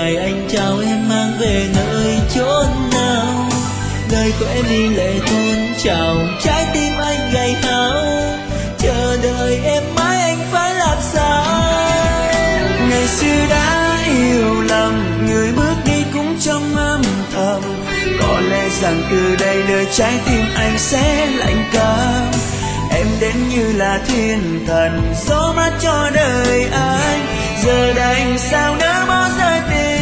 ngày anh trao em mang về nơi chốn nào. Lời của em đi lệ tuôn trào, trái tim anh gầy hao, chờ đợi em mãi anh phải làm sao. Ngày xưa đã yêu lầm, người bước đi cũng trong âm thầm, có lẽ rằng từ đây nơi trái tim anh sẽ lạnh câm. Em đến như là thiên thần gió mát cho đời anh, giờ đành sao nỡ bỏ rơi tình